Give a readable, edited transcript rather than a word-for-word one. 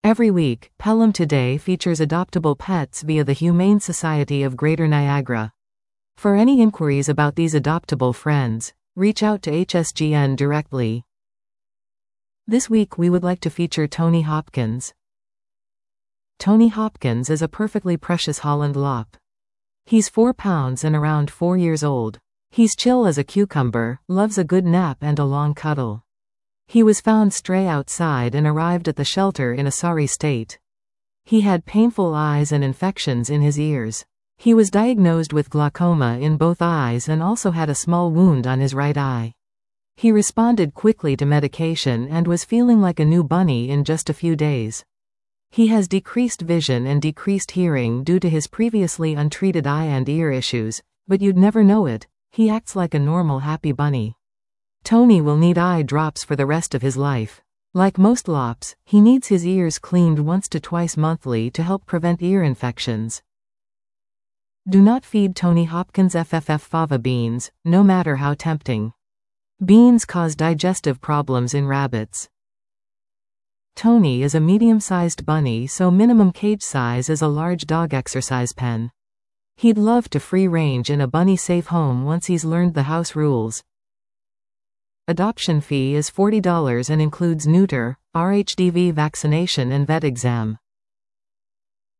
Every week, Pelham Today features adoptable pets via the Humane Society of Greater Niagara. For any inquiries about these adoptable friends, reach out to HSGN directly. This week we would like to feature Tony Hopkins. Tony Hopkins is a perfectly precious Holland Lop. He's 4 pounds and around 4 years old. He's chill as a cucumber, loves a good nap and a long cuddle. He was found stray outside and arrived at the shelter in a sorry state. He had painful eyes and infections in his ears. He was diagnosed with glaucoma in both eyes and also had a small wound on his right eye. He responded quickly to medication and was feeling like a new bunny in just a few days. He has decreased vision and decreased hearing due to his previously untreated eye and ear issues, but you'd never know it. He acts like a normal happy bunny. Tony will need eye drops for the rest of his life. Like most Lops, he needs his ears cleaned once to twice monthly to help prevent ear infections. Do not feed Tony Hopkins fava beans, no matter how tempting. Beans cause digestive problems in rabbits. Tony is a medium-sized bunny, so minimum cage size is a large dog exercise pen. He'd love to free range in a bunny-safe home once he's learned the house rules. Adoption fee is $40 and includes neuter, RHDV vaccination and vet exam.